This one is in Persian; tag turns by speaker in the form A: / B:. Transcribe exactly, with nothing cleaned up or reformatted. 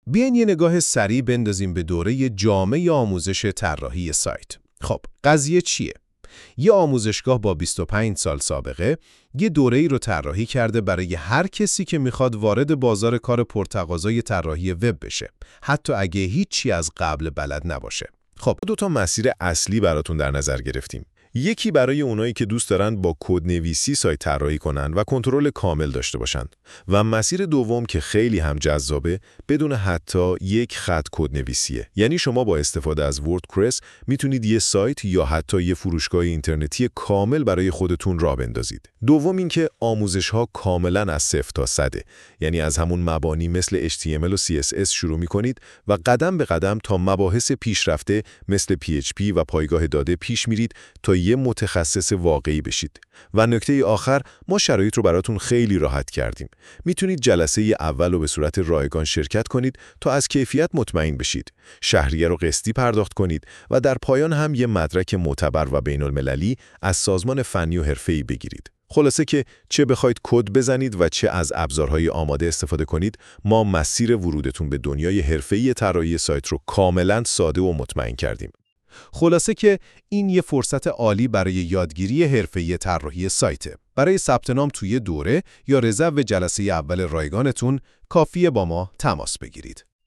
A: بیاین یه نگاه سریع بندازیم به دوره جامع آموزش طراحی سایت. خب، قضیه چیه؟ یه آموزشگاه با بیست و پنج سال سابقه یه دوره‌ای رو طراحی کرده برای هر کسی که میخواد وارد بازار کار پرتقاضای طراحی وب بشه، حتی اگه هیچی از قبل بلد نباشه. خب،
B: دو تا مسیر اصلی براتون در نظر گرفتیم. یکی برای اونایی که دوست دارن با کدنویسی سایت طراحی کنن و کنترل کامل داشته باشن و مسیر دوم که خیلی هم جذابه، بدون حتی یک خط کدنویسیه. یعنی شما با استفاده از وردپرس میتونید یه سایت یا حتی یه فروشگاه اینترنتی کامل برای خودتون راه بندازید. دوم اینکه آموزش‌ها کاملاً از صفر تا صده، یعنی از همون مبانی مثل اچ تی ام ال و سی اس اس شروع می‌کنید و قدم به قدم تا مباحث پیشرفته مثل پی اچ پی و پایگاه داده پیش میرید تا یه متخصص واقعی بشید. و نکته آخر، ما شرایط رو براتون خیلی راحت کردیم. میتونید جلسه اول رو به صورت رایگان شرکت کنید تا از کیفیت مطمئن بشید. شهریه رو قسطی پرداخت کنید و در پایان هم یه مدرک معتبر و بین المللی از سازمان فنی و حرفه‌ای بگیرید. خلاصه که چه بخواید کد بزنید و چه از ابزارهای آماده استفاده کنید، ما مسیر ورودتون به دنیای حرفه‌ای طراحی سایت رو کاملاً ساده و مطمئن کردیم.
A: خلاصه که این یه فرصت عالی برای یادگیری حرفه‌ای طراحی سایته. برای ثبت نام توی دوره یا رزرو جلسه اول رایگانتون کافیه با ما تماس بگیرید.